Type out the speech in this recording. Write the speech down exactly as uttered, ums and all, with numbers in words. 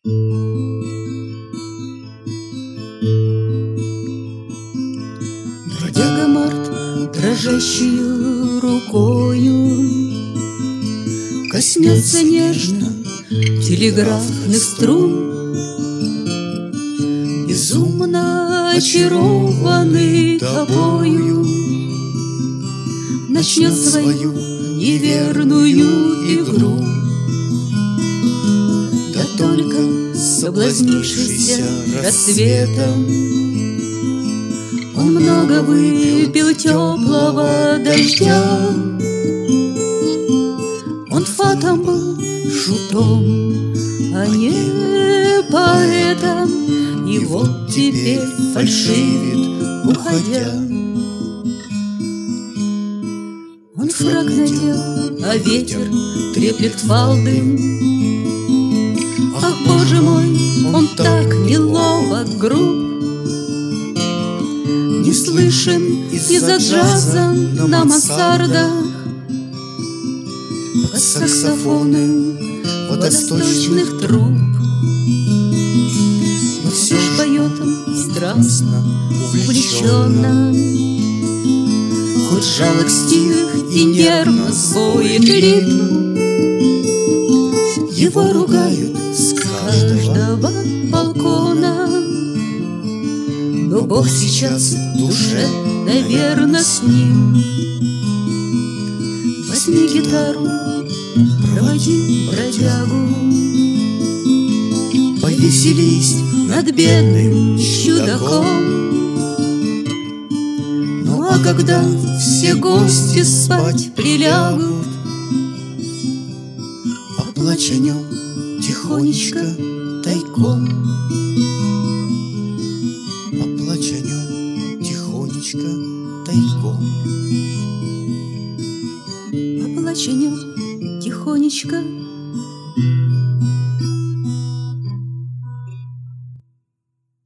Бродяга Март, дрожащую рукою, коснется нежно телеграфных струн. Безумно очарованный тобою, начнет свою неверную игру. Да только соблазнившийся рассветом, он много выпил теплого дождя. Он фатом был шутом, а не поэтом, и вот теперь фальшивит, уходя. Он фрак надел, а ветер треплет фалды. Ах, боже мой, он так неловок, груб. Не слышен из-за джаза на мансардах под саксофоны водосточных труб. Но все ж поет он страстно, увлеченно, хоть жалок стих и нервно звоет ритм. Его ругают с каждого балкона, но Бог сейчас в душе, наверно, с ним. Возьми гитару, проводи бродягу, повеселись над бедным чудаком. Ну а когда все гости спать прилягут, поплачь о нем тихонечко тайком. Поплачь о нем тихонечко тайком. Поплачь о нем тихонечко